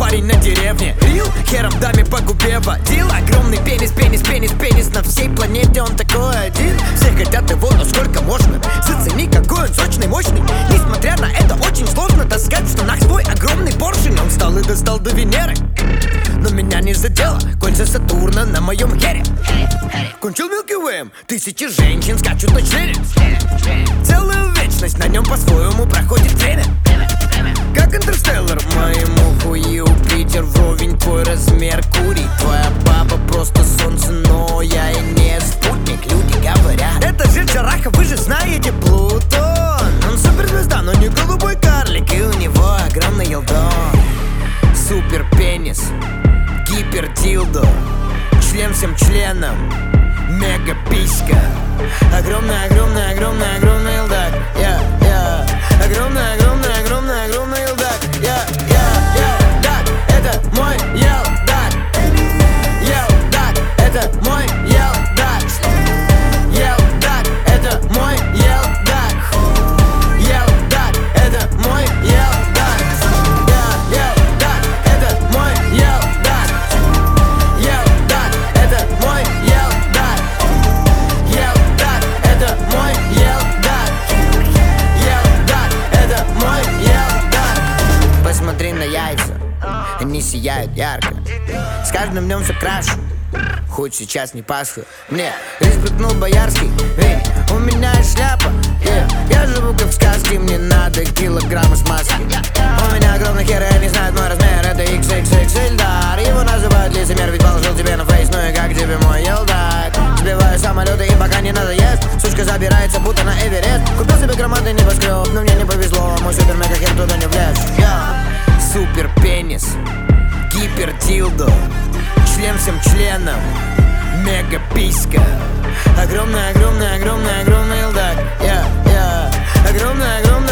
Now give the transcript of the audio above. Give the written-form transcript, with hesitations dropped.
парень на деревне. Рил, хером даме по губе водил. Огромный пенис, пенис, пенис, пенис. На всей планете он такой один. Все хотят его, но сколько можно? Зацени, какой он сочный, мощный. Несмотря на это, очень сложно таскать в штанах свой огромный поршень. Он встал и достал до Венеры, но меня не задело кольца Сатурна на моем хере. Кончил Milky Way, тысячи женщин скачут на члене. Целую вечность на нем по-своему проходит время. Как Интерстеллар, моему хую Питер вровень твой размер курить. Твоя папа просто солнце, но я и не спутник. Люди говорят, это же Джараха, вы же знаете Плутон. Он суперзвезда, но не голубой карлик, и у него огромный елдон. Супер пенис, гипер дилдо, член всем членам, мега писька. Огромный, огромный, огромный, огромный елдак. Огромный, огромный, огромный, огромный елдак. Елдак, это мой елдак. Елдак, это мой елдак. Елдак, это мой елдак. Елдак, это мой елдак. Елдак, это мой елдак. Елдак, это мой елдак. Елдак, это мой елдак. Елдак, это мой елдак. Посмотри на яйца, они сияют ярко. С каждым днем все краше, хоть сейчас не Пасха. Мне респектнул Боярский, ведь у меня шляпа. Я живу как в сказке, мне надо килограмма смазки. У меня огромный хер, и не знает мой размер. Это XXXL дар. Его называют лицемер, ведь положил тебе на фейс. Ну и как тебе мой елдак? Сбиваю самолеты и пока не надоест. Сучка забирается, будто на Эверест. Купил себе громадный небоскреб, но мне не повезло. Мой супер мега хер туда не влез. Супер пенис, гипер дилдо, член всем членам, мега писька. Огромный, огромный, огромный, огромный елдак. Огромный, огромный.